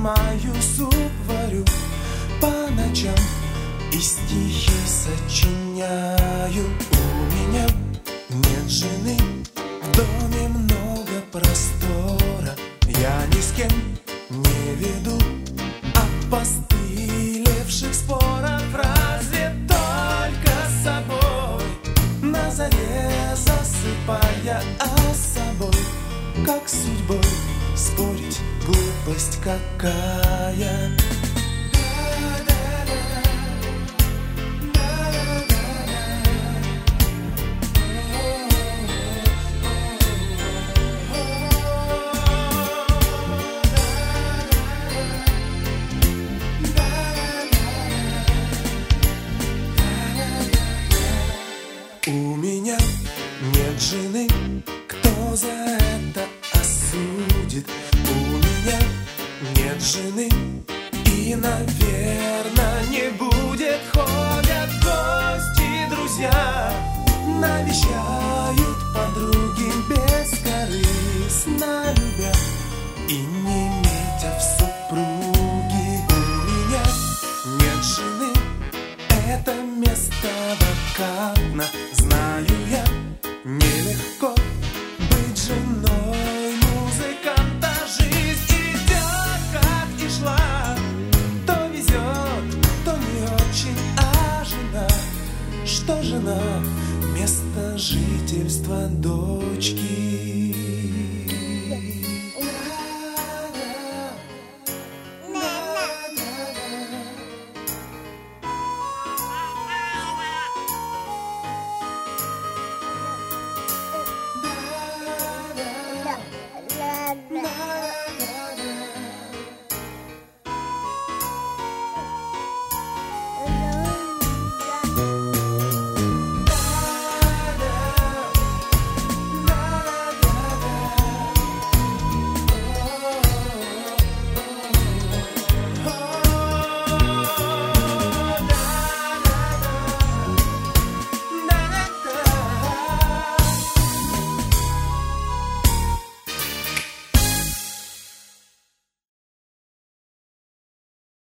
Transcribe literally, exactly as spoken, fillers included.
снимаю, суп варю по ночам и стихи сочиняю. У меня нет жены, в доме много простора. Я ни с кем не веду опостылевших споров, разве только с собой, на заре засыпая, а с собой, как с судьбой, спорить глупость какая. У меня нет жены, кто за это осудит? У меня нет жены и, наверное, не будет. Ходят гости, друзья, навещают подруги бескорыстно любя и не метя в супруги. У меня нет жены, это место вакантно. Знаю я, нелегко быть женой музыканта. Жизнь идет, как и шла, то везет, то не очень. А жена, что жена? Место жительства дочки.